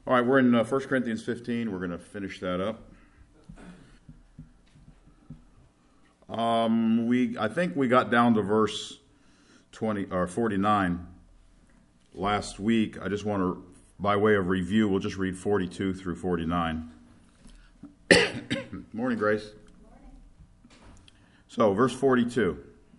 All right, we're in 1 Corinthians 15. We're going to finish that up. I think we got down to verse 20 or 49 last week. I just want to, by way of review, we'll just read 42 through 49. Morning, Grace. Morning. So, verse 42.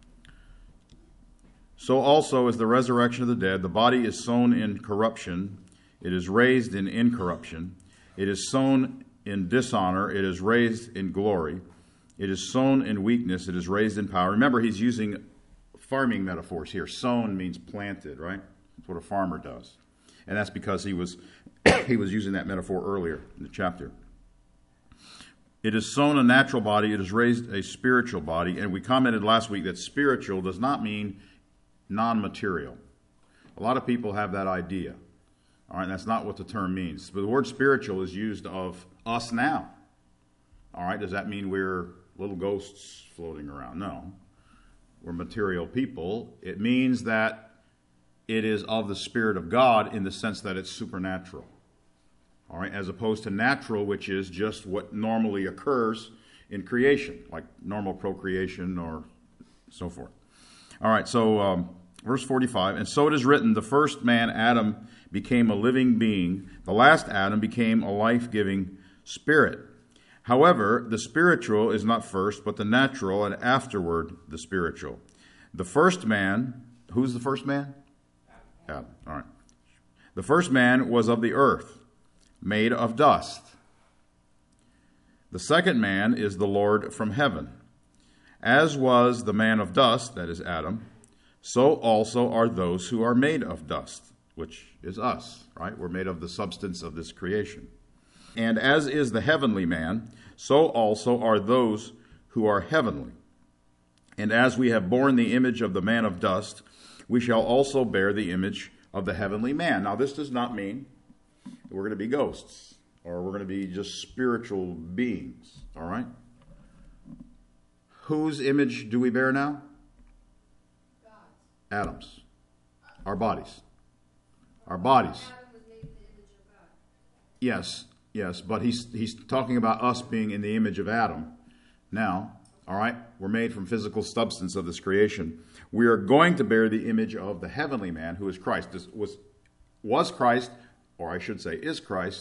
So also is the resurrection of the dead. The body is sown in corruption. It is raised in incorruption. It is sown in dishonor. It is raised in glory. It is sown in weakness. It is raised in power. Remember, he's using farming metaphors here. Sown means planted, right? That's what a farmer does. And that's because he was using that metaphor earlier in the chapter. It is sown a natural body. It is raised a spiritual body. And we commented last week that spiritual does not mean non-material. A lot of people have that idea. All right, that's not what the term means. But the word spiritual is used of us now. All right, does that mean we're little ghosts floating around? No. We're material people. It means that it is of the Spirit of God in the sense that it's supernatural. All right, as opposed to natural, which is just what normally occurs in creation, like normal procreation or so forth. All right, so verse 45, and so it is written, the first man, Adam, became a living being. The last Adam became a life-giving spirit. However, the spiritual is not first, but the natural, and afterward the spiritual. The first man, who's the first man? Adam. All right. The first man was of the earth, made of dust. The second man is the Lord from heaven. As was the man of dust, that is Adam, so also are those who are made of dust, which is us, right? We're made of the substance of this creation. And as is the heavenly man, so also are those who are heavenly. And as we have borne the image of the man of dust, we shall also bear the image of the heavenly man. Now, this does not mean that we're going to be ghosts or we're going to be just spiritual beings, all right? Whose image do we bear now? God's. Adam's. Our bodies. Our bodies. Adam was made in the image of God. Yes, but he's talking about us being in the image of Adam. Now, all right, we're made from physical substance of this creation. We are going to bear the image of the heavenly man, who is Christ. This was Christ, or I should say is Christ,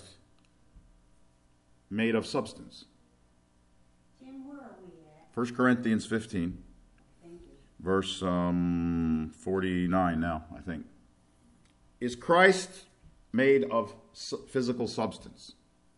made of substance. Tim, where are we at? 1 Corinthians 15, Thank you. verse 49 now, I think. Is Christ made of physical substance?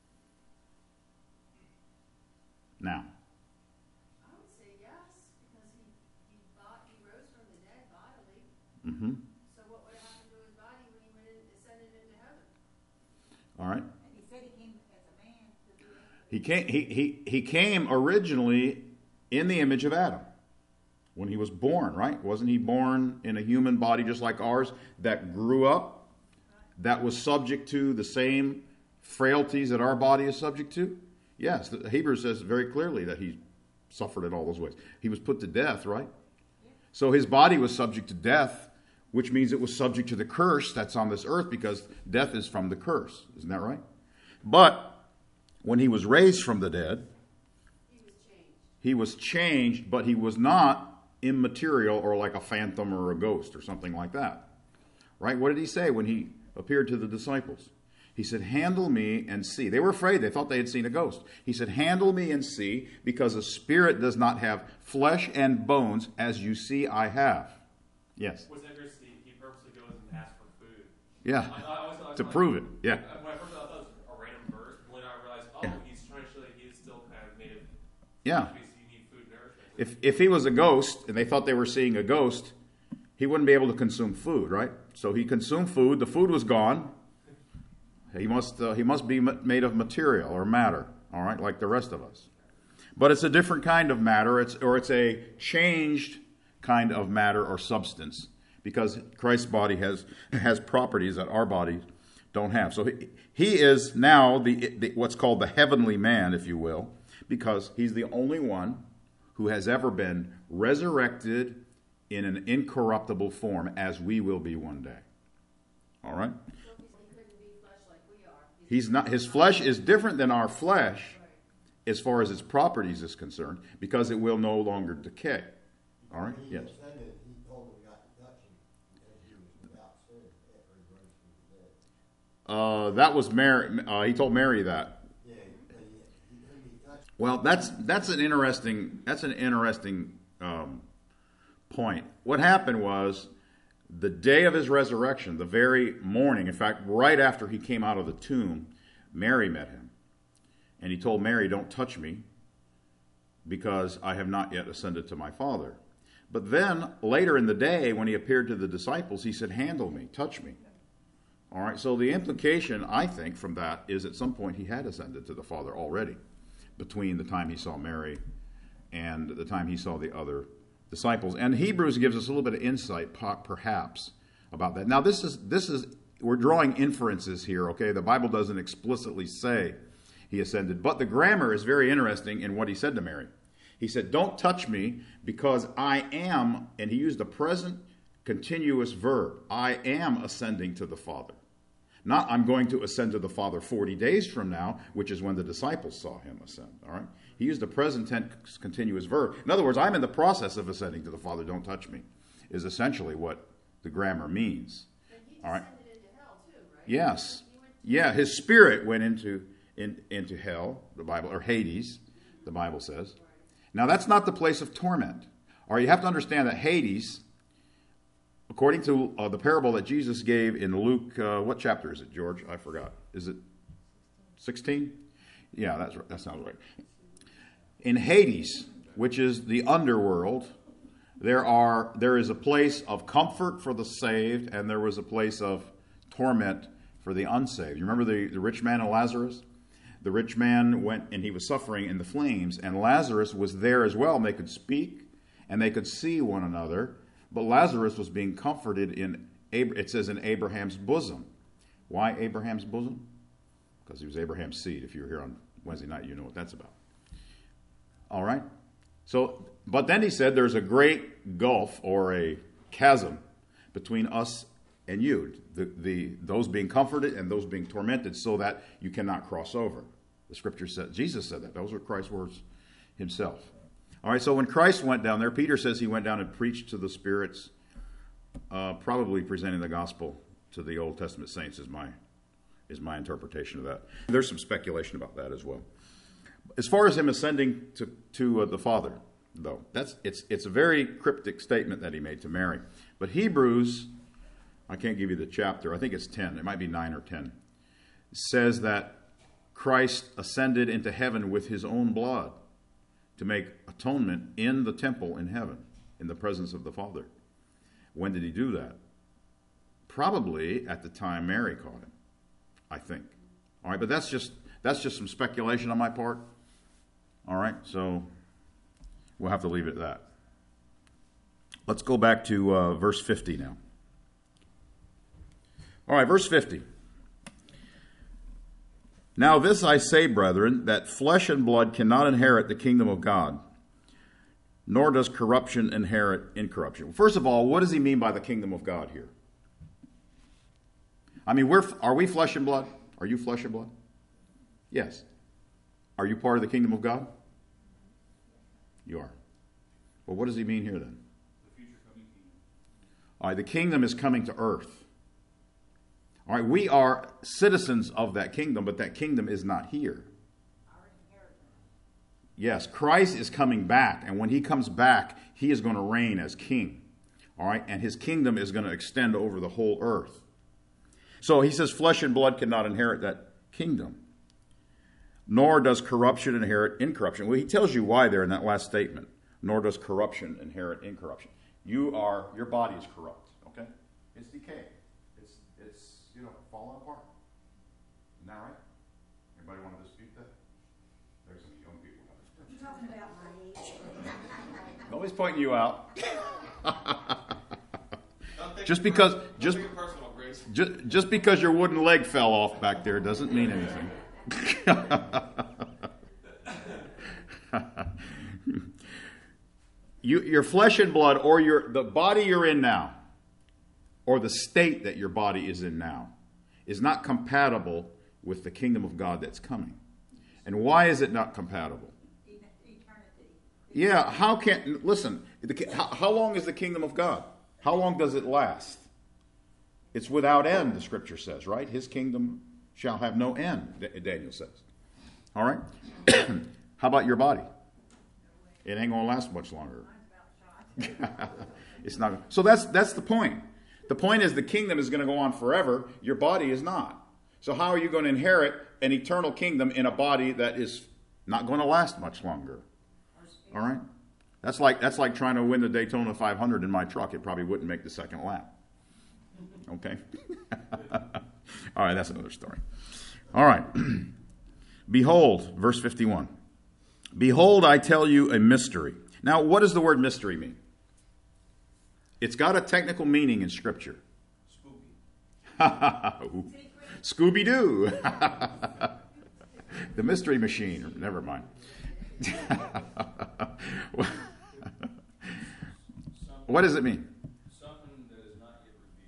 Now. I would say yes, because he rose from the dead bodily. Mm-hmm. So what would happen to his body when he went and ascended into heaven? All right. And he said he came as a man to do it. He came originally in the image of Adam when he was born, right? Wasn't he born in a human body just like ours that grew up, that was subject to the same frailties that our body is subject to? Yes, the Hebrews says very clearly that he suffered in all those ways. He was put to death, right? Yeah. So his body was subject to death, which means it was subject to the curse that's on this earth because death is from the curse. Isn't that right? But when he was raised from the dead, he was changed, but he was not immaterial or like a phantom or a ghost or something like that. Right? What did he say when he appeared to the disciples? He said, handle me and see. They were afraid. They thought they had seen a ghost. He said, handle me and see, because a spirit does not have flesh and bones as you see I have. Yes? What's interesting, he purposely goes and asks for food. Yeah. To prove it. Yeah. When I first thought that was a random verse, but then I realized, he's trying to show that he is still kind of made of... Yeah. You need food and nourishment. If he was a ghost and they thought they were seeing a ghost, he wouldn't be able to consume food, right? So he consumed food. The food was gone. He must be made of material or matter, all right, like the rest of us. But it's a different kind of matter, it's a changed kind of matter or substance, because Christ's body has properties that our bodies don't have. So he is now the what's called the heavenly man, if you will, because he's the only one who has ever been resurrected in an incorruptible form, as we will be one day. All right? So he couldn't be flesh like we are. He's not. His flesh is different than our flesh as far as its properties is concerned, because it will no longer decay. All right? Yes. He told him not to touch him because he was without sin after he rose from the dead. That was Mary. He told Mary that. Yeah, but he couldn't be touched. Well, that's an interesting point. What happened was, the day of his resurrection, the very morning, in fact, right after he came out of the tomb, Mary met him. And he told Mary, "Don't touch me, because I have not yet ascended to my Father." But then, later in the day, when he appeared to the disciples, he said, "Handle me, touch me." All right, so the implication, I think, from that is at some point he had ascended to the Father already, between the time he saw Mary and the time he saw the other disciples. And Hebrews gives us a little bit of insight, perhaps, about that. Now, this is we're drawing inferences here, okay? The Bible doesn't explicitly say he ascended, but the grammar is very interesting in what he said to Mary. He said, "Don't touch me, because I am," and he used a present continuous verb, "I am ascending to the Father." Not, "I'm going to ascend to the Father 40 days from now," which is when the disciples saw him ascend. All right? He used a present tense continuous verb. In other words, I'm in the process of ascending to the Father, don't touch me, is essentially what the grammar means. And he All right? descended into hell too, right? Yes. He went Yeah, his spirit went into hell, the Bible, or Hades, the Bible says. Now, that's not the place of torment. All right, you have to understand that Hades, according to the parable that Jesus gave in Luke, what chapter is it, George? I forgot. Is it 16? Yeah, that sounds right. In Hades, which is the underworld, there is a place of comfort for the saved, and there was a place of torment for the unsaved. You remember the rich man and Lazarus? The rich man went and he was suffering in the flames, and Lazarus was there as well, and they could speak and they could see one another. But Lazarus was being comforted it says in Abraham's bosom. Why Abraham's bosom? Because he was Abraham's seed. If you were here on Wednesday night, you know what that's about. All right? So, but then he said there's a great gulf or a chasm between us and you, those being comforted and those being tormented, so that you cannot cross over. The scripture said, Jesus said that. Those were Christ's words himself. All right, so when Christ went down there, Peter says he went down and preached to the spirits, probably presenting the gospel to the Old Testament saints is my interpretation of that. There's some speculation about that as well. As far as him ascending to the Father, though, it's a very cryptic statement that he made to Mary. But Hebrews, I can't give you the chapter, I think it's 10, it might be 9 or 10, says that Christ ascended into heaven with his own blood to make atonement in the temple in heaven, in the presence of the Father. When did he do that? Probably at the time Mary caught him, I think. All right, but that's just some speculation on my part. All right, so we'll have to leave it at that. Let's go back to verse 50 now. All right, verse 50. "Now this I say, brethren, that flesh and blood cannot inherit the kingdom of God, nor does corruption inherit incorruption." First of all, what does he mean by the kingdom of God here? I mean, are we flesh and blood? Are you flesh and blood? Yes. Are you part of the kingdom of God? You are. Well, what does he mean here then? The future coming kingdom. All right, the kingdom is coming to earth. All right, we are citizens of that kingdom, but that kingdom is not here. Yes, Christ is coming back, and when he comes back, he is going to reign as king. All right, and his kingdom is going to extend over the whole earth. So he says flesh and blood cannot inherit that kingdom, nor does corruption inherit incorruption. Well, he tells you why there in that last statement. Nor does corruption inherit incorruption. Your body is corrupt, okay? It's decaying. It's falling apart. Isn't that right? Anybody want to dispute that? There's some young people. You talking about my age? Nobody's pointing you out. Just because Just because your wooden leg fell off back there doesn't mean anything. Your flesh and blood, or the body you're in now, or the state that your body is in now, is not compatible with the kingdom of God that's coming. And why is it not compatible? Eternity. Yeah, listen, how long is the kingdom of God? How long does it last? It's without end, the scripture says, right? His kingdom shall have no end, Daniel says. All right? How about your body? It ain't going to last much longer. It's not. So that's the point. The point is the kingdom is going to go on forever. Your body is not. So how are you going to inherit an eternal kingdom in a body that is not going to last much longer? All right? That's like trying to win the Daytona 500 in my truck. It probably wouldn't make the second lap. Okay? All right, that's another story. All right. Behold, verse 51. Behold, I tell you a mystery. Now, what does the word mystery mean? It's got a technical meaning in Scripture. Scooby-Doo. The mystery machine. Never mind. What does it mean? Something that is not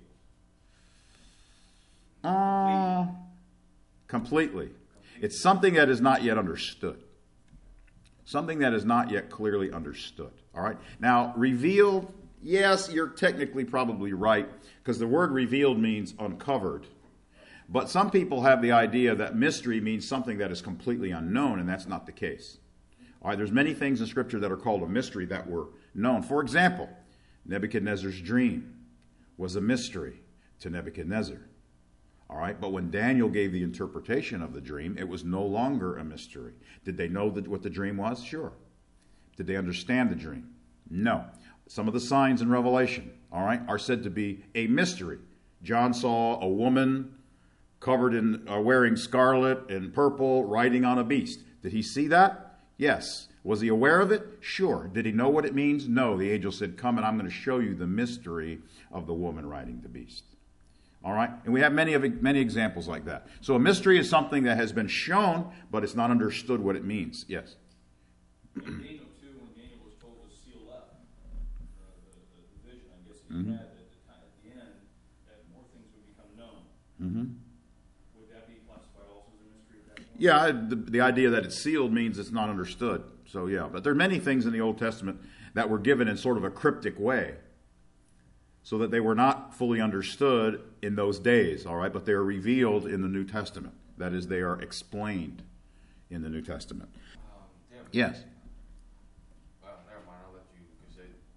yet revealed. Completely. It's something that is not yet understood. Something that is not yet clearly understood. All right? Now, revealed, yes, you're technically probably right, because the word revealed means uncovered. But some people have the idea that mystery means something that is completely unknown, and that's not the case. All right, there's many things in Scripture that are called a mystery that were known. For example, Nebuchadnezzar's dream was a mystery to Nebuchadnezzar. All right, but when Daniel gave the interpretation of the dream, it was no longer a mystery. Did they know what the dream was? Sure. Did they understand the dream? No. Some of the signs in Revelation, all right, are said to be a mystery. John saw a woman covered in wearing scarlet and purple, riding on a beast. Did he see that? Yes. Was he aware of it? Sure. Did he know what it means? No. The angel said, come and I'm going to show you the mystery of the woman riding the beast. All right? And we have many examples like that. So a mystery is something that has been shown, but it's not understood what it means. Yes? In Daniel 2, when Daniel was told to seal up the vision, I guess he had at the end, that more things would become known. Mm-hmm. Would that be classified also as a mystery at that point? Yeah, the idea that it's sealed means it's not understood. So yeah, but there are many things in the Old Testament that were given in sort of a cryptic way, so that they were not fully understood in those days, all right? But they are revealed in the New Testament. That is, they are explained in the New Testament. Yes? Well, never mind. I'll let you, because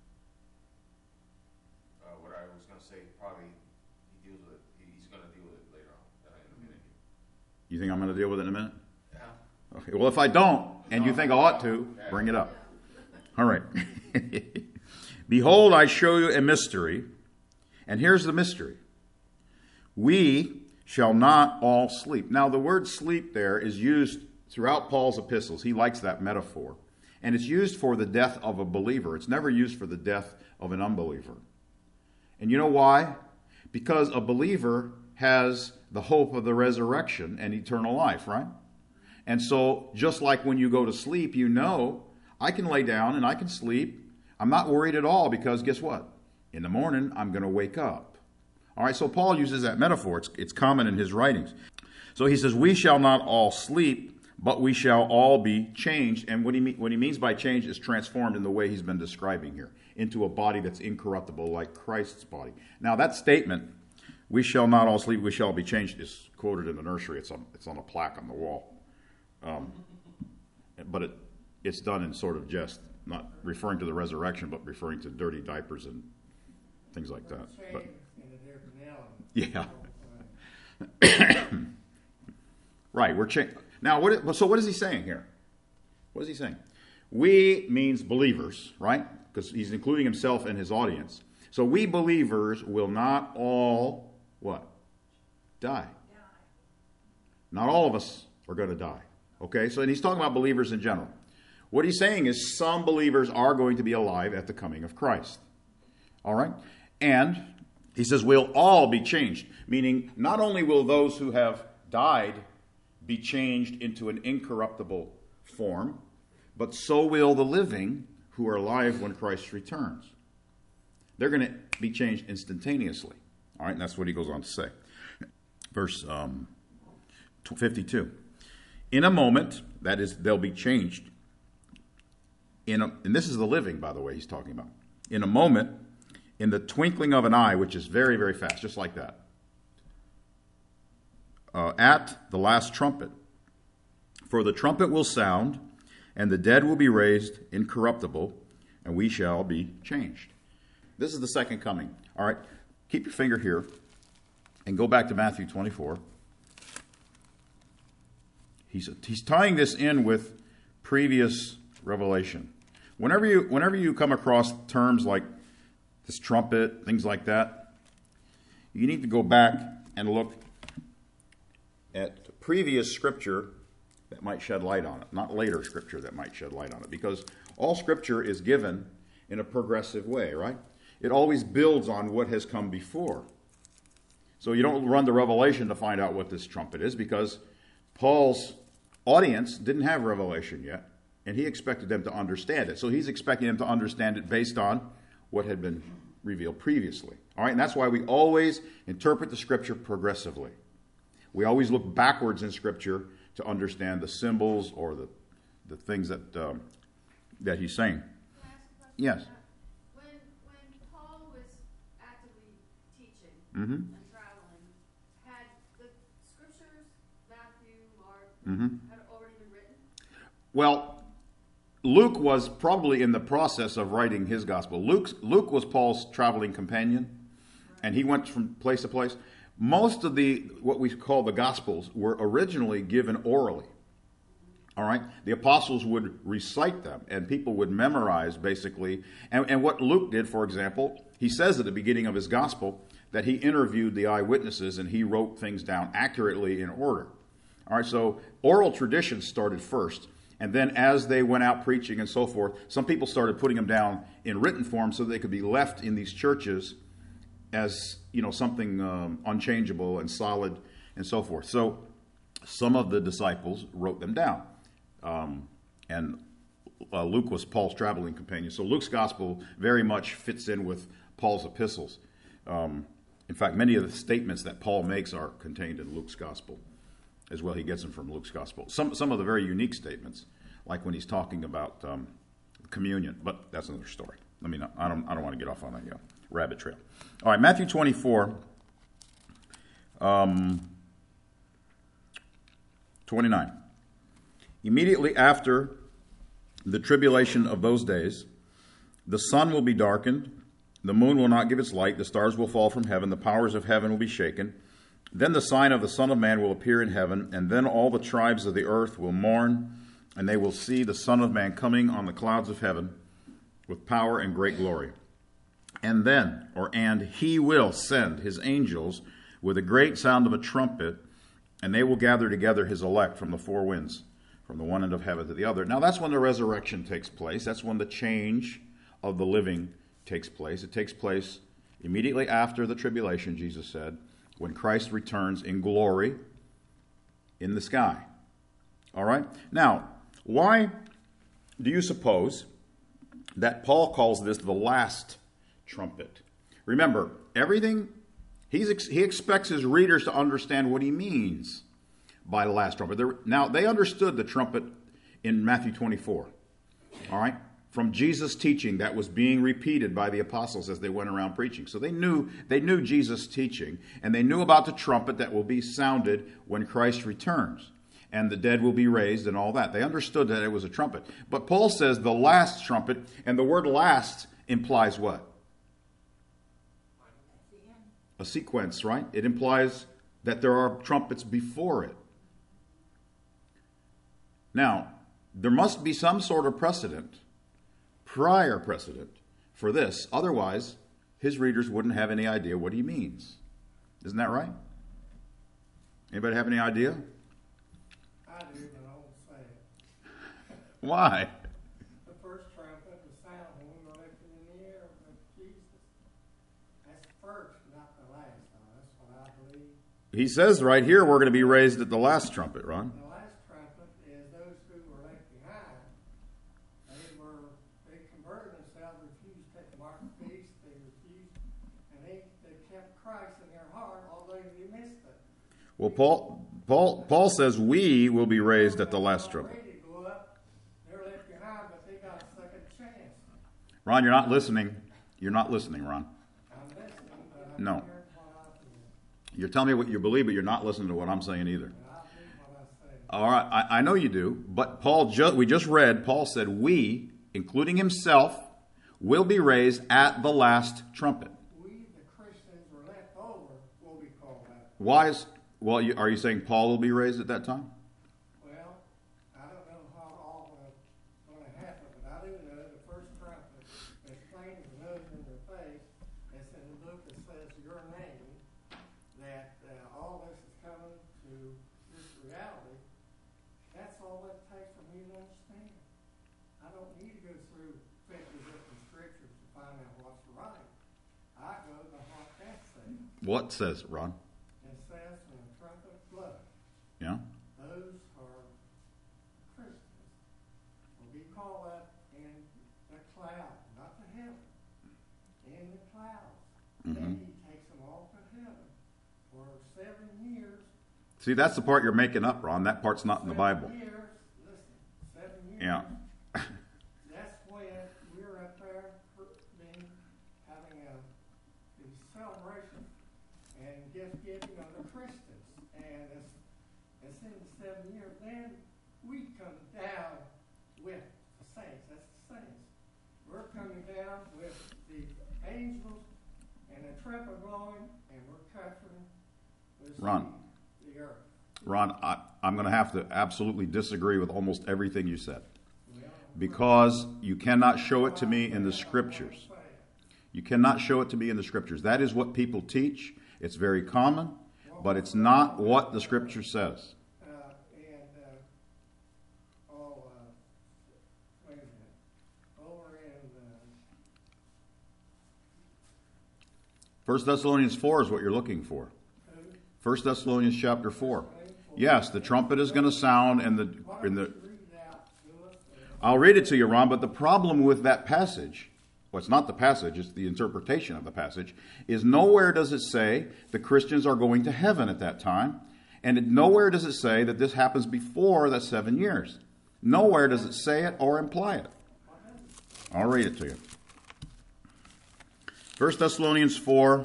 what I was going to say, probably he's going to deal with it later on in a minute. You think I'm going to deal with it in a minute? Yeah. Okay, well, if I don't, and you think I ought to, bring it up. All right. Behold, I show you a mystery. And here's the mystery. We shall not all sleep. Now, the word sleep there is used throughout Paul's epistles. He likes that metaphor. And it's used for the death of a believer. It's never used for the death of an unbeliever. And you know why? Because a believer has the hope of the resurrection and eternal life, right? And so, just like when you go to sleep, you know, I can lay down and I can sleep. I'm not worried at all because guess what? In the morning, I'm going to wake up. All right, so Paul uses that metaphor. It's common in his writings. So he says, we shall not all sleep, but we shall all be changed. And what he means by change is transformed in the way he's been describing here, into a body that's incorruptible like Christ's body. Now that statement, we shall not all sleep, we shall be changed, is quoted in the nursery. It's on a plaque on the wall. But it's done in sort of jest, not referring to the resurrection, but referring to dirty diapers and things like that. But, yeah. Right, we're changed. Now, so what is he saying here? What is he saying? We means believers, right? Because he's including himself and his audience. So we believers will not all, what? Die. Not all of us are going to die. Okay, so and he's talking about believers in general. What he's saying is some believers are going to be alive at the coming of Christ. All right? And he says we'll all be changed, meaning not only will those who have died be changed into an incorruptible form, but so will the living who are alive when Christ returns. They're going to be changed instantaneously. All right, and that's what he goes on to say. Verse 52. In a moment, that is, they'll be changed. And this is the living, by the way, he's talking about. In a moment, in the twinkling of an eye, which is very, very fast, just like that. At the last trumpet. For the trumpet will sound, and the dead will be raised incorruptible, and we shall be changed. This is the second coming. All right, keep your finger here and go back to Matthew 24. He's tying this in with previous revelation. Whenever you come across terms like this trumpet, things like that, you need to go back and look at previous scripture that might shed light on it, not later scripture that might shed light on it, because all scripture is given in a progressive way, right? It always builds on what has come before. So you don't run the revelation to find out what this trumpet is, because Paul's audience didn't have revelation yet, and he expected them to understand it. So he's expecting them to understand it based on what had been revealed previously. All right, and that's why we always interpret the scripture progressively. We always look backwards in scripture to understand the symbols or the things that he's saying. Can I ask a question? Yes. When Paul was actively teaching Mm-hmm. and traveling, had the scriptures, Matthew, Mark, Mm-hmm. had already been written? Well, Luke was probably in the process of writing his gospel. Luke was Paul's traveling companion, and he went from place to place. Most of what we call the Gospels were originally given orally. All right? The apostles would recite them, and people would memorize, basically. And what Luke did, for example, he says at the beginning of his Gospel that he interviewed the eyewitnesses, and he wrote things down accurately in order. All right, so oral tradition started first. And then as they went out preaching and so forth, some people started putting them down in written form so they could be left in these churches as, something unchangeable and solid and so forth. So some of the disciples wrote them down. And Luke was Paul's traveling companion. So Luke's gospel very much fits in with Paul's epistles. In fact, many of the statements that Paul makes are contained in Luke's gospel as well. He gets them from Luke's gospel. Some of the very unique statements, like when he's talking about communion, but that's another story. I don't want to get off on a rabbit trail. All right, Matthew 24, 29. Immediately after the tribulation of those days, the sun will be darkened, the moon will not give its light, the stars will fall from heaven, the powers of heaven will be shaken. Then the sign of the Son of Man will appear in heaven, and then all the tribes of the earth will mourn, and they will see the Son of Man coming on the clouds of heaven with power and great glory. And he will send his angels with a great sound of a trumpet, and they will gather together his elect from the four winds, from the one end of heaven to the other. Now that's when the resurrection takes place. That's when the change of the living takes place. It takes place immediately after the tribulation, Jesus said, when Christ returns in glory in the sky. All right? Now, why do you suppose that Paul calls this the last trumpet? Remember, everything, he expects his readers to understand what he means by the last trumpet. Now, they understood the trumpet in Matthew 24, all right, from Jesus' teaching that was being repeated by the apostles as they went around preaching. So they knew Jesus' teaching, and they knew about the trumpet that will be sounded when Christ returns, and the dead will be raised and all that. They understood that it was a trumpet. But Paul says the last trumpet, and the word last implies what? A sequence, right? It implies that there are trumpets before it. Now, there must be some sort of prior precedent for this. Otherwise, his readers wouldn't have any idea what he means. Isn't that right? Anybody have any idea? I do, but I won't say it. Why? The first trumpet, the sound when we were lifted in the air with Jesus. That's first, not the last. That's what I believe. He says right here we're going to be raised at the last trumpet, Ron. The last trumpet is those who were left behind. They converted themselves, refused to take the mark of the beast, they refused, and they kept Christ in their heart, although they missed it. Well, Paul says we will be raised at the last trumpet. Ready to go up, they're left behind, but they got a second chance. Ron, you're not listening. You're not listening, Ron. I'm listening, but I'm No. hearing what I feel. You're telling me what you believe, but you're not listening to what I'm saying either. And I believe what I say. All right, I know you do, but we just read, Paul said we, including himself, will be raised at the last trumpet. We, the Christians, were left over, will be called out. Are you saying Paul will be raised at that time? Well, I don't know how all going to happen, but I do know the first trumpet, as plain as the nose in their face, it's in the book that says your name, that all this is coming to this reality. That's all it takes for me to understand. I don't need to go through 50 different scriptures to find out what's right. I go to what that says. What says, Ron? It says when the trumpet blows, Yeah? those are Christians will be called up in the cloud, not to heaven, in the clouds. Then he takes them all to heaven for 7 years. See, that's the part you're making up, Ron. That part's not in the Bible. 7 years, listen, 7 years. Yeah. That's when we're up there having the celebration and gift giving of the Christians. And it's in the 7 years. Then we come down with the saints. That's the saints. We're coming down with the angels and the trumpet blowing, and we're covering Ron. the earth. Ron, I'm going to have to absolutely disagree with almost everything you said. Because you cannot show it to me in the scriptures. You cannot show it to me in the scriptures. That is what people teach. It's very common, but it's not what the scripture says. Wait a minute. Over in 1 Thessalonians 4 is what you're looking for. 1 Thessalonians chapter 4. Yes, the trumpet is going to sound I'll read it to you, Ron, but the problem with that passage, well, it's not the passage, it's the interpretation of the passage, is nowhere does it say the Christians are going to heaven at that time, and nowhere does it say that this happens before that 7 years. Nowhere does it say it or imply it. I'll read it to you. 1 Thessalonians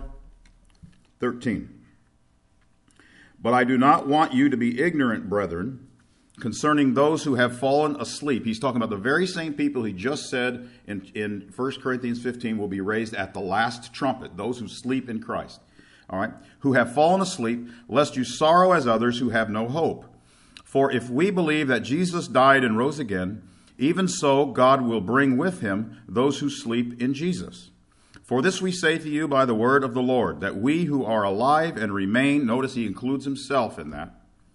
4:13. But I do not want you to be ignorant, brethren, concerning those who have fallen asleep. He's talking about the very same people he just said in 1 Corinthians 15 will be raised at the last trumpet, those who sleep in Christ. All right? Who have fallen asleep, lest you sorrow as others who have no hope. For if we believe that Jesus died and rose again, even so God will bring with him those who sleep in Jesus. For this we say to you by the word of the Lord, that we who are alive and remain, notice he includes himself in that,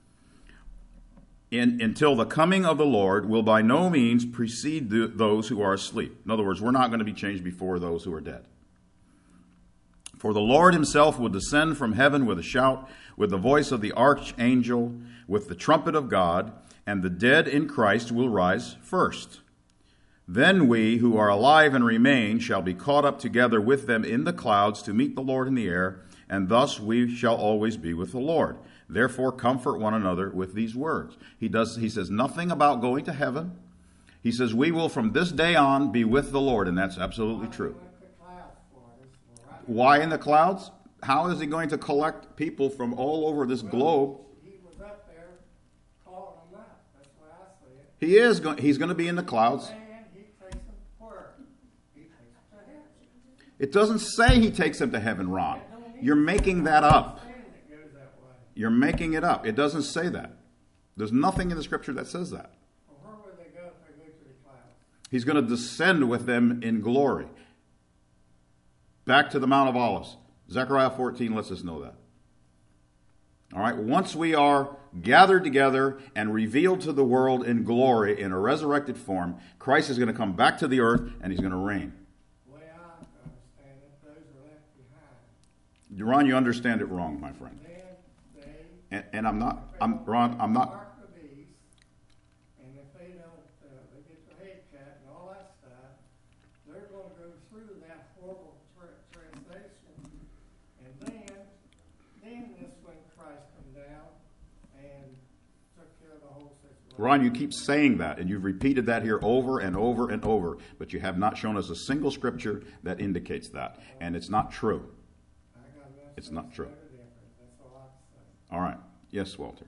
until the coming of the Lord will by no means precede those who are asleep. In other words, we're not going to be changed before those who are dead. For the Lord himself will descend from heaven with a shout, with the voice of the archangel, with the trumpet of God, and the dead in Christ will rise first. Then we who are alive and remain shall be caught up together with them in the clouds to meet the Lord in the air, and thus we shall always be with the Lord. Therefore, comfort one another with these words. He says nothing about going to heaven. He says we will from this day on be with the Lord, and that's absolutely true. Why in the clouds? How is he going to collect people from all over this globe? He was up there calling them out. That's why I say it. He is. He's going to be in the clouds. And he takes them where? He takes them to heaven. It doesn't say he takes them to heaven, Ron. You're making that up. You're making it up. It doesn't say that. There's nothing in the scripture that says that. Well, where would they go if they go to the clouds? He's going to descend with them in glory. Back to the Mount of Olives. Zechariah 14 lets us know that. All right. Once we are gathered together and revealed to the world in glory in a resurrected form, Christ is going to come back to the earth and he's going to reign. The way I understand it, those are left behind. Ron, you understand it wrong, my friend. And I'm not, Ron, I'm not. Mark the beast, and if they don't, they get their head cut and all that stuff, they're going to go through that horrible translation, and then is when Christ come down, and Ron, you keep saying that, and you've repeated that here over and over and over, but you have not shown us a single scripture that indicates that, and it's not true. It's not true. That's all I can say. All right. Yes, Walter.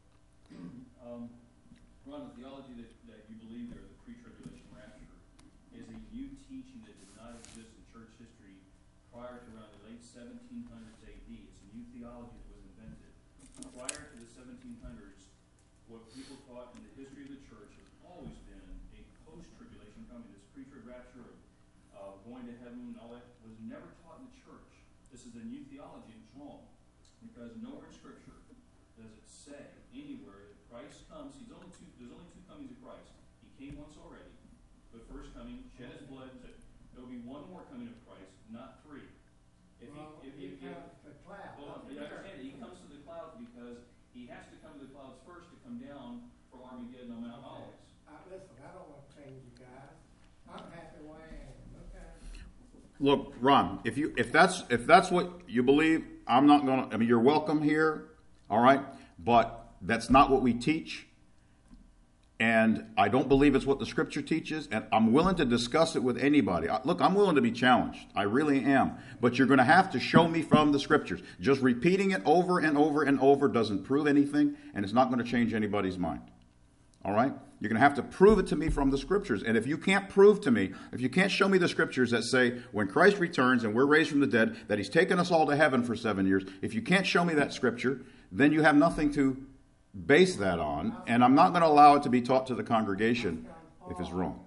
Ron, the theology that you believe there, the pre-tribulation rapture, is a new teaching that did not exist in church history prior to around the late 1700s AD. It's a new theology that was invented. Prior to the 1700s, what people taught in the history of the church has always been a post-tribulation coming. This pre-trib rapture of going to heaven and all that was never taught in the church. This is a new theology, and it's wrong. Because nowhere in Scripture does it say anywhere that Christ comes. There's only two comings of Christ. He came once already. The first coming, shed his blood, and said, there will be one more coming of Christ, not three. He comes to the cloud. Hold on, you understand that he comes to the clouds because he has to come to the clouds first to come down from Armageddon on Mount Olives. Listen, I don't want to change you guys. I'm happy where I am, okay? Look, Ron, if that's what you believe, I'm not going to. I mean, you're welcome here, all right? But that's not what we teach, and I don't believe it's what the Scripture teaches. And I'm willing to discuss it with anybody. Look, I'm willing to be challenged. I really am. But you're going to have to show me from the Scriptures. Just repeating it over and over and over doesn't prove anything, and it's not going to change anybody's mind. All right? You're going to have to prove it to me from the Scriptures. And if you can't prove to me, if you can't show me the Scriptures that say when Christ returns and we're raised from the dead, that he's taken us all to heaven for 7 years, if you can't show me that Scripture, then you have nothing to base that on. And I'm not going to allow it to be taught to the congregation if it's wrong.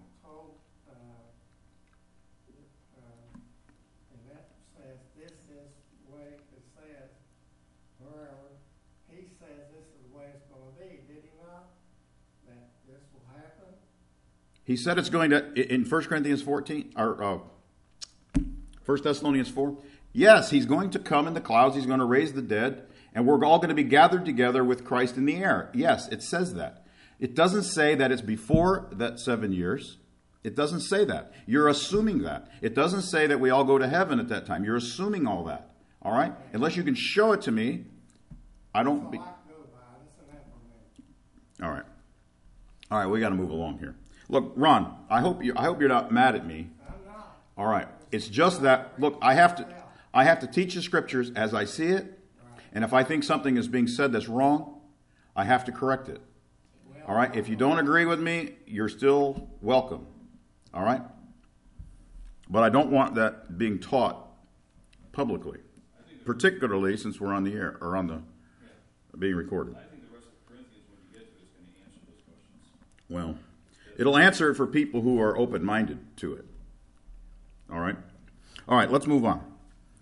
And that says, this is the way it says, wherever, he says this is the way it's going to be, did he not? That this will happen? He said it's going to, in 1 Corinthians 14, or 1 Thessalonians 4, yes, he's going to come in the clouds, he's going to raise the dead, and we're all going to be gathered together with Christ in the air. Yes, it says that. It doesn't say that it's before that 7 years. It doesn't say that. You're assuming that. It doesn't say that we all go to heaven at that time. You're assuming all that. All right? Unless you can show it to me, I don't... That's all I can go by. Listen that for a minute. All right. All right, we got to move along here. Look, Ron, I hope you're not mad at me. I'm not. All right. It's just that, look, I have to teach the Scriptures as I see it, and if I think something is being said that's wrong, I have to correct it. All right? If you don't agree with me, you're still welcome. All right? But I don't want that being taught publicly, particularly since we're on the air, or on the being recorded. I think the rest of Corinthians, when you get to it, is going to answer those questions. Well, it'll answer it for people who are open-minded to it. All right? All right, let's move on.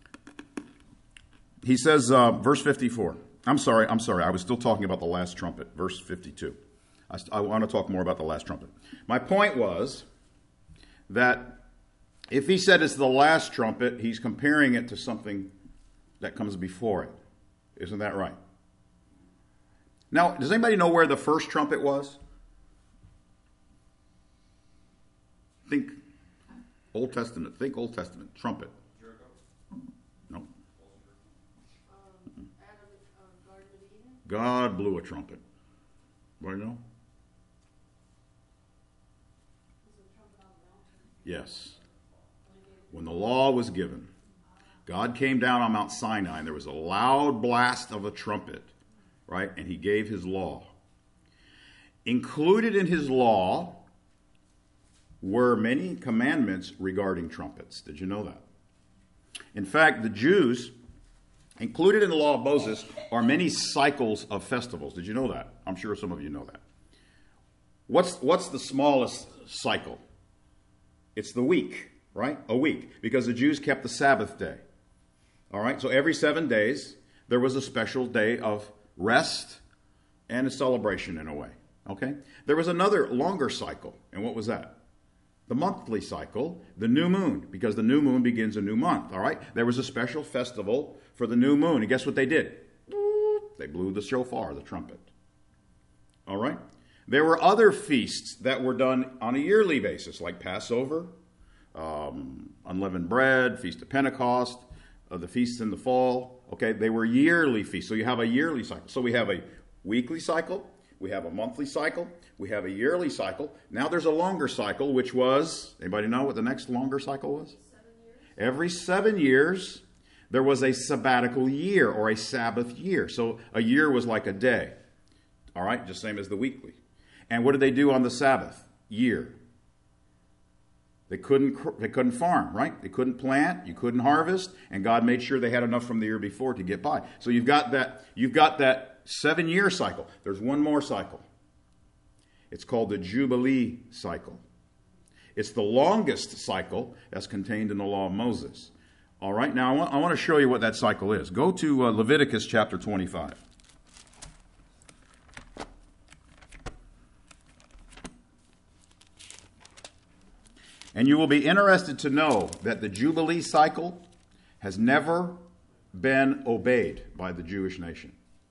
He says, verse 54. I'm sorry. I was still talking about the last trumpet, verse 52. I want to talk more about the last trumpet. My point was that if he said it's the last trumpet, he's comparing it to something that comes before it. Isn't that right? Now, does anybody know where the first trumpet was? Think Old Testament. Think Old Testament. Trumpet. No. Adam, Garden of Eden. God blew a trumpet. Anybody know? Was it a trumpet on the mountain? Yes. When the law was given, God came down on Mount Sinai, and there was a loud blast of a trumpet, right? And he gave his law. Included in his law were many commandments regarding trumpets. Did you know that? In fact, the Jews, included in the law of Moses, are many cycles of festivals. Did you know that? I'm sure some of you know that. What's the smallest cycle? It's the week, right? A week, because the Jews kept the Sabbath day. All right, so every 7 days, there was a special day of rest and a celebration in a way. Okay? There was another longer cycle, and what was that? The monthly cycle, the new moon, because the new moon begins a new month, all right? There was a special festival for the new moon, and guess what they did? They blew the shofar, the trumpet. All right? There were other feasts that were done on a yearly basis, like Passover, unleavened bread, Feast of Pentecost, the feasts in the fall. Okay, they were yearly feasts, so you have a yearly cycle. So we have a weekly cycle, We have a monthly cycle. We have a yearly cycle. Now there's a longer cycle, which was, anybody know what the next longer cycle was? 7 years. Every 7 years, there was a sabbatical year or a Sabbath year. So a year was like a day. All right, just same as the weekly. And what did they do on the Sabbath year? They couldn't farm, right? They couldn't plant, you couldn't harvest, and God made sure they had enough from the year before to get by. So you've got that 7-year cycle. There's one more cycle. It's called the Jubilee cycle. It's the longest cycle that's contained in the law of Moses. All right, now I want to show you what that cycle is. Go to Leviticus chapter 25. And you will be interested to know that the Jubilee cycle has never been obeyed by the Jewish nation.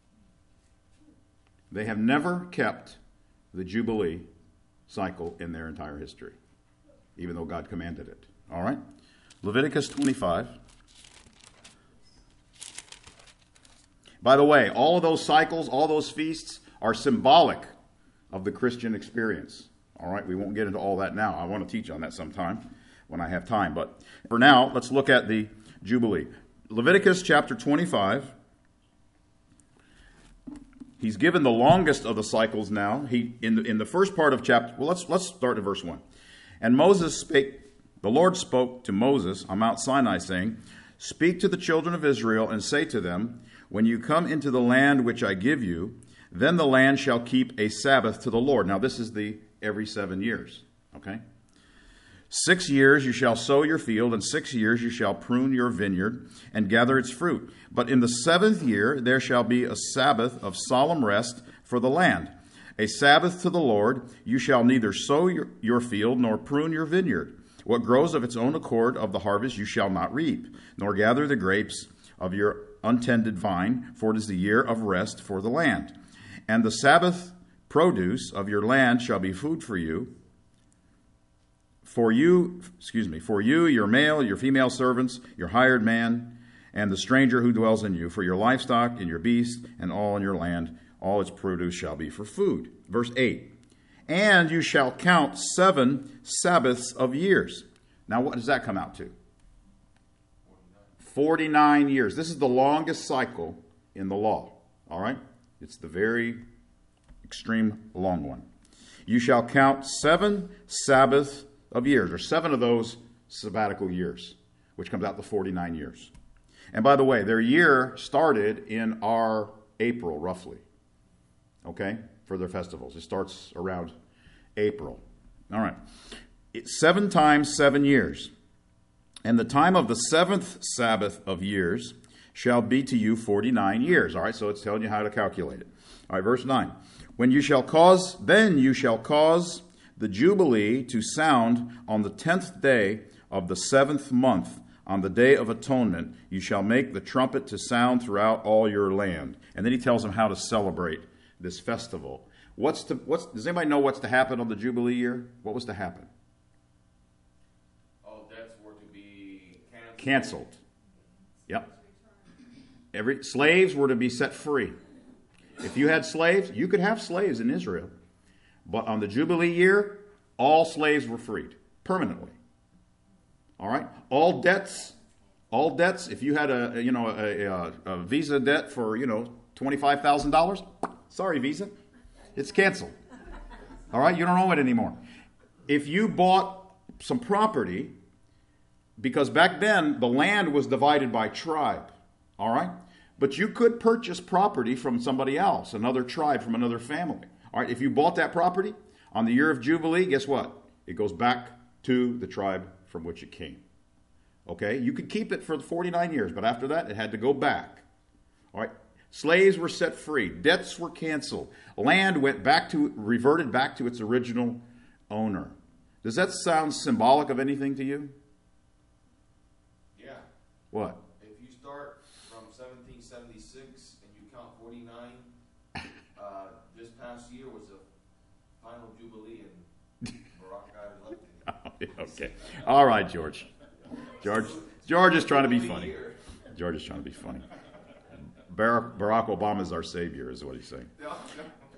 They have never kept the Jubilee cycle in their entire history, even though God commanded it. All right? Leviticus 25. By the way, all of those cycles, all those feasts are symbolic of the Christian experience. All right, we won't get into all that now. I want to teach on that sometime when I have time. But for now, let's look at the Jubilee. Leviticus chapter 25. He's given the longest of the cycles now. In the first part of chapter, well, let's start at verse 1. And Moses spake, the Lord spoke to Moses on Mount Sinai, saying, Speak to the children of Israel and say to them, When you come into the land which I give you, then the land shall keep a Sabbath to the Lord. Now this is the every 7 years. Okay? 6 years you shall sow your field, and 6 years you shall prune your vineyard and gather its fruit. But in the 7th year there shall be a Sabbath of solemn rest for the land, a Sabbath to the Lord. You shall neither sow your field nor prune your vineyard. What grows of its own accord of the harvest you shall not reap, nor gather the grapes of your untended vine, for it is the year of rest for the land. And the Sabbath produce of your land shall be food for you. For you, your male, your female servants, your hired man, and the stranger who dwells in you, for your livestock and your beasts and all in your land, all its produce shall be for food. Verse 8. And you shall count 7 Sabbaths of years. Now what does that come out to? 49 years. This is the longest cycle in the law. All right? It's the very extreme long one. You shall count 7 Sabbaths of years, or 7 of those sabbatical years, which comes out to 49 years. And by the way, their year started in our April, roughly. Okay? For their festivals. It starts around April. All right. It's 7 times 7 years. And the time of the 7th Sabbath of years shall be to you 49 years. All right, so it's telling you how to calculate it. All right, verse 9. Then you shall cause the Jubilee to sound on the 10th day of the 7th month. On the day of atonement, you shall make the trumpet to sound throughout all your land. And then he tells them how to celebrate this festival. Does anybody know what's to happen on the Jubilee year? What was to happen? All debts were to be Canceled. Yep. Slaves were to be set free. If you had slaves, you could have slaves in Israel. But on the Jubilee year, all slaves were freed permanently. All right? All debts, if you had a Visa debt for, $25,000, sorry, Visa, it's canceled. All right? You don't owe it anymore. If you bought some property, because back then the land was divided by tribe, all right? But you could purchase property from somebody else, another tribe, from another family. All right, if you bought that property on the year of Jubilee, guess what? It goes back to the tribe from which it came. Okay, you could keep it for 49 years, but after that, it had to go back. All right, slaves were set free. Debts were canceled. Land reverted back to its original owner. Does that sound symbolic of anything to you? Yeah. What? If you start from 1776 and you count 49, this past year was the final Jubilee and Barack got elected. Okay. All right, George. George is trying to be funny. George is trying to be funny. Barack Obama is our savior, is what he's saying.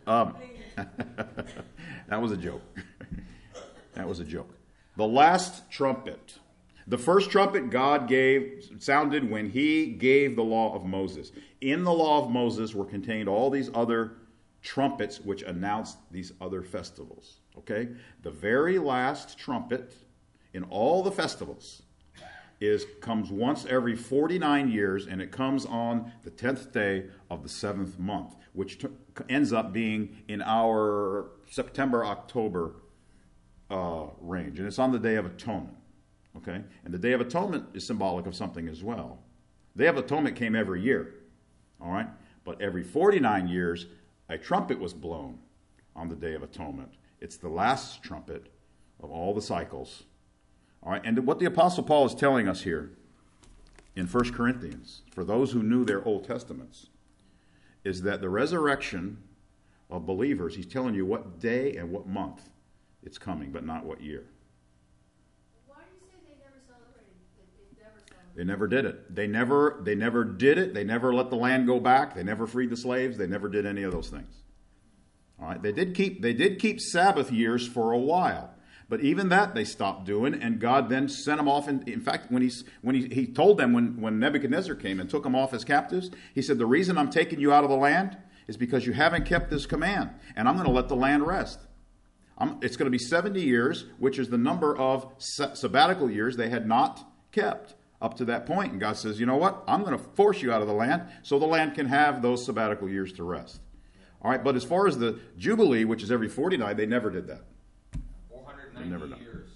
That was a joke. That was a joke. The last trumpet. The first trumpet God sounded when he gave the law of Moses. In the law of Moses were contained all these other trumpets which announced these other festivals. Okay? The very last trumpet in all the festivals comes once every 49 years, and it comes on the 10th day of the 7th month, which ends up being in our September-October range. And it's on the Day of Atonement. Okay? And the Day of Atonement is symbolic of something as well. The Day of Atonement came every year. All right? But every 49 years, a trumpet was blown on the Day of Atonement. It's the last trumpet of all the cycles. All right? And what the Apostle Paul is telling us here in 1 Corinthians, for those who knew their Old Testaments, is that the resurrection of believers, he's telling you what day and what month it's coming, but not what year. Why do you say they never celebrated? They never celebrated. They never did it. They never did it. They never let the land go back. They never freed the slaves. They never did any of those things. All right. They did keep Sabbath years for a while, but even that they stopped doing, and God then sent them off. In fact, when he told them when Nebuchadnezzar came and took them off as captives, he said, "The reason I'm taking you out of the land is because you haven't kept this command, and I'm going to let the land rest." It's going to be 70 years, which is the number of sabbatical years they had not kept up to that point. And God says, you know what? I'm going to force you out of the land so the land can have those sabbatical years to rest. All right, but as far as the Jubilee, which is every 49, they never did that. 490 years.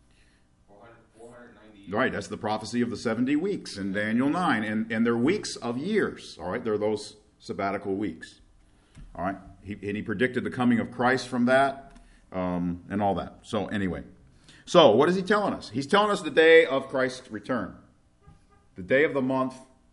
490 years. Right, that's the prophecy of the 70 weeks in Daniel 9. And they're weeks of years, all right? They're those sabbatical weeks. All right, he predicted the coming of Christ from that. And all that. So anyway. So what is he telling us? He's telling us the day of Christ's return. The day of the month.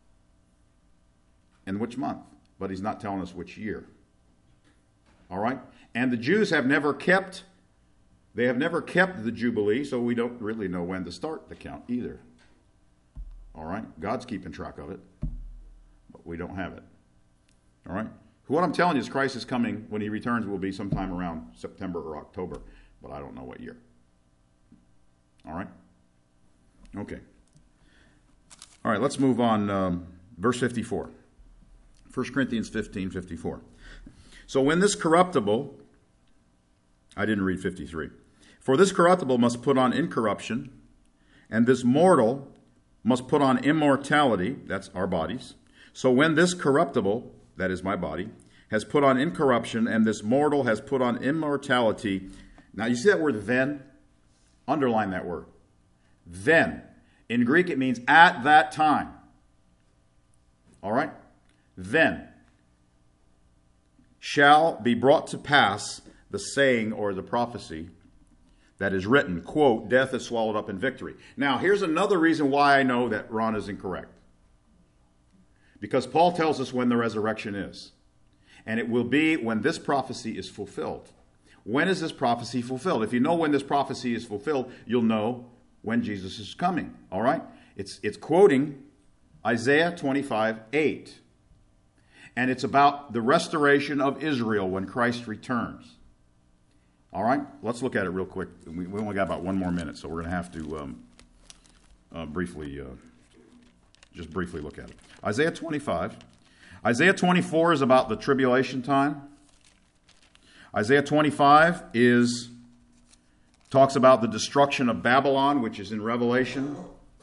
And which month. But he's not telling us which year. All right? And the Jews have never kept the Jubilee, so we don't really know when to start the count either. All right? God's keeping track of it. But we don't have it. All right? What I'm telling you is Christ is coming. When he returns, will be sometime around September or October, but I don't know what year. All right? Okay. All right, let's move on. Verse 54. 1 Corinthians 15:54. So when this corruptible, I didn't read 53. For this corruptible must put on incorruption, and this mortal must put on immortality, that's our bodies. So when this corruptible, that is my body, has put on incorruption, and this mortal has put on immortality. Now, you see that word then? Underline that word. Then. In Greek, it means at that time. All right? Then shall be brought to pass the saying or the prophecy that is written, quote, death is swallowed up in victory. Now, here's another reason why I know that Ron is incorrect. Because Paul tells us when the resurrection is. And it will be when this prophecy is fulfilled. When is this prophecy fulfilled? If you know when this prophecy is fulfilled, you'll know when Jesus is coming. All right? It's quoting Isaiah 25:8. And it's about the restoration of Israel when Christ returns. All right? Let's look at it real quick. We only got about one more minute, so we're going to have to briefly look at it. Isaiah 25. Isaiah 24 is about the tribulation time. Isaiah 25 talks about the destruction of Babylon, which is in Revelation.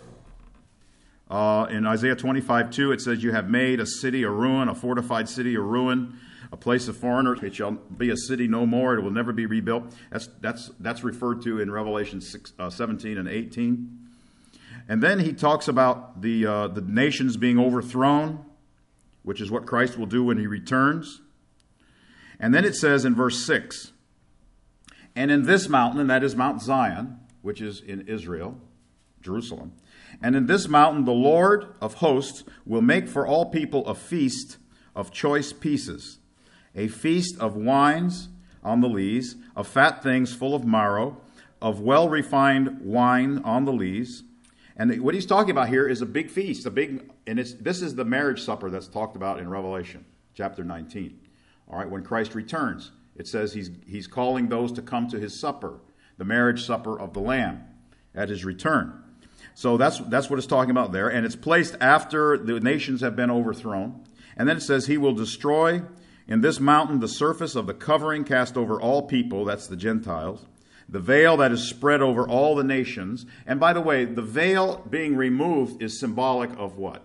In Isaiah 25:2, it says, you have made a city a ruin, a fortified city a ruin, a place of foreigners. It shall be a city no more. It will never be rebuilt. That's referred to in Revelation 17 and 18. And then he talks about the nations being overthrown, which is what Christ will do when he returns. And then it says in verse 6, and in this mountain, and that is Mount Zion, which is in Israel, Jerusalem, and in this mountain the Lord of hosts will make for all people a feast of choice pieces, a feast of wines on the lees, of fat things full of marrow, of well-refined wine on the lees. And what he's talking about here is a big feast, this is the marriage supper that's talked about in Revelation chapter 19. All right, when Christ returns, it says he's calling those to come to his supper, the marriage supper of the Lamb, at his return. So that's what it's talking about there. And it's placed after the nations have been overthrown. And then it says he will destroy in this mountain the surface of the covering cast over all people, that's the Gentiles, the veil that is spread over all the nations. And by the way, the veil being removed is symbolic of what?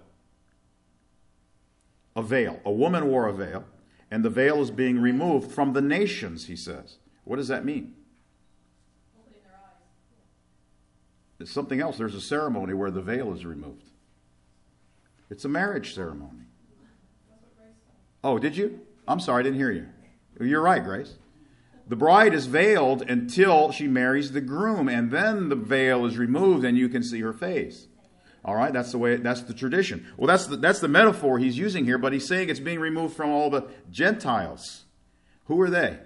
A veil. A woman wore a veil, and the veil is being removed from the nations, he says. What does that mean? Opening their eyes. It's something else. There's a ceremony where the veil is removed. It's a marriage ceremony. Oh, did you? I'm sorry, I didn't hear you. You're right, Grace. The bride is veiled until she marries the groom, and then the veil is removed and you can see her face. All right, that's the tradition. Well, that's the metaphor he's using here, but he's saying it's being removed from all the Gentiles. Who are they?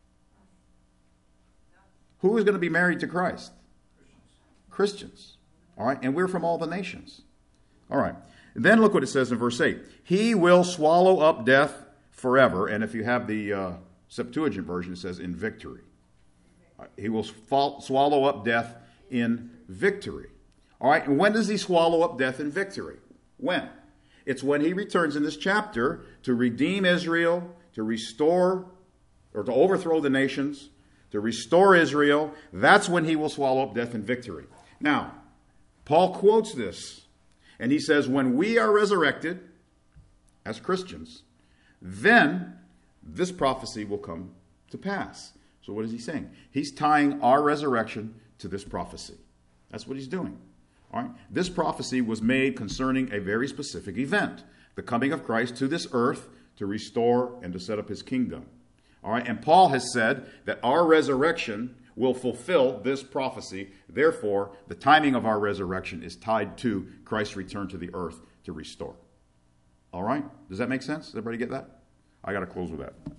Who is going to be married to Christ? Christians. All right, and we're from all the nations. All right. And then look what it says in verse 8. He will swallow up death forever. And if you have the Septuagint version, it says in victory. He will swallow up death in victory. All right, and when does he swallow up death in victory? When? It's when he returns in this chapter to redeem Israel, to restore, or to overthrow the nations, to restore Israel. That's when he will swallow up death in victory. Now, Paul quotes this, and he says, when we are resurrected as Christians, then this prophecy will come to pass. So what is he saying? He's tying our resurrection to this prophecy. That's what he's doing. All right? This prophecy was made concerning a very specific event, the coming of Christ to this earth to restore and to set up his kingdom. All right? And Paul has said that our resurrection will fulfill this prophecy. Therefore, the timing of our resurrection is tied to Christ's return to the earth to restore. All right? Does that make sense? Does everybody get that? I got to close with that.